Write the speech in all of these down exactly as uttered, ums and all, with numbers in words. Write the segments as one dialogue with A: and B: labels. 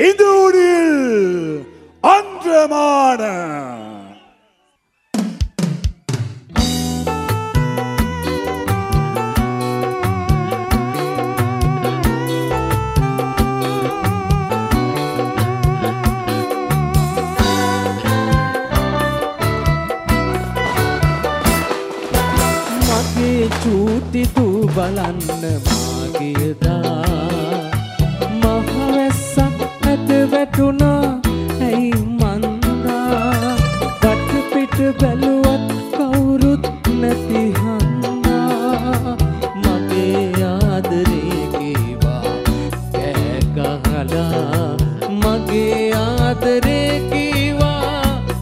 A: ඉන්දුනිල් අන්ද්‍රමාන
B: මගේ චූටි දූ බලන්න මාගියදා මහවැස්සක් ඇද වැටුණා ඇයි මන්දා වටපිට බැලුවත් කවුරුත් නැති හන්දා මගේ ආදරේ කීවා කෑ ගහලා මගේ ආදරේ කීවා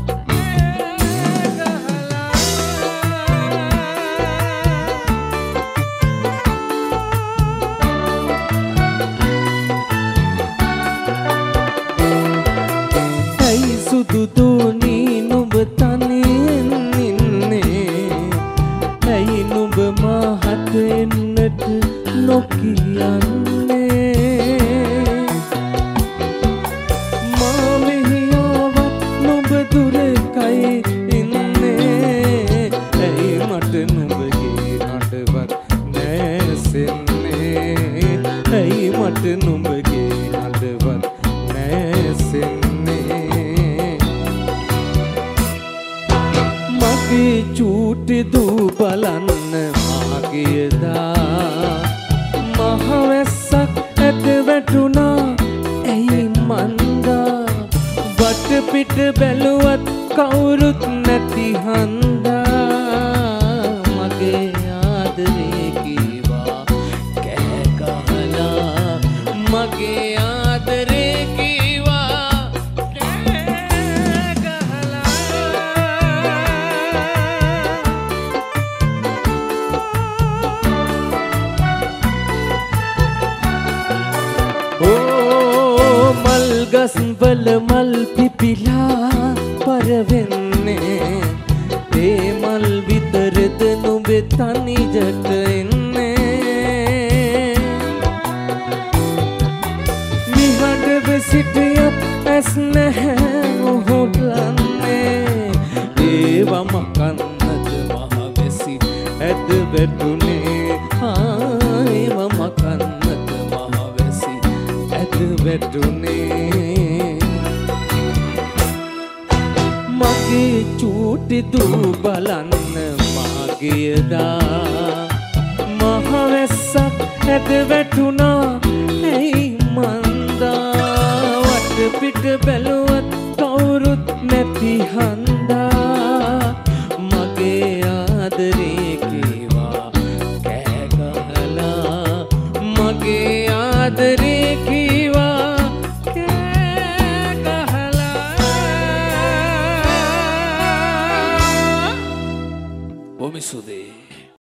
B: දුදුනී නුඹ තනියෙන් ඉන්නේ ඇයි නුඹ මාහට එන්නට නොකියන්නේ මා මෙහි ආවත් නුඹ දුරකයි ඉන්නේ ඇයි මට නුඹගේ නඩවත් නැසෙන්නේ ඇයි මට නුඹගේ නඩවත් නැසෙන්නේ මගේ චූටි දූ බලන්න මාගියදා මහවැස්සක් ඇද වැටුණා ඇයි මන්දා වටපිට බැලුවත් කවුරුත් නැති හන්දා මගේ ආදරේ කීවා කෑ ගහලා මගේ ආදරේ කීවා ගස්වල මල් පිපිලා පරවෙන්නේ ඒ මල් විතරද නුඹේ තනිජට එන්නේ නිහඬව සිටියත් ඇස් නැහැ උහුලන්නේ ඒවා මකන්නද මහවැසි ඇද වැටුනේ ඒවා මකන්නද මහවැසි ඇද වැටුනේ මගේ චූටි දූ බලන්න මාගියදා මහවැස්සක් ඇද වැටුණා ඇයි මන්දා වටපිට බැලුවත් කවුරුත් නැති හන්දා මගේ ආදරේ කීවා කෑ ගහලා මගේ ආදරේ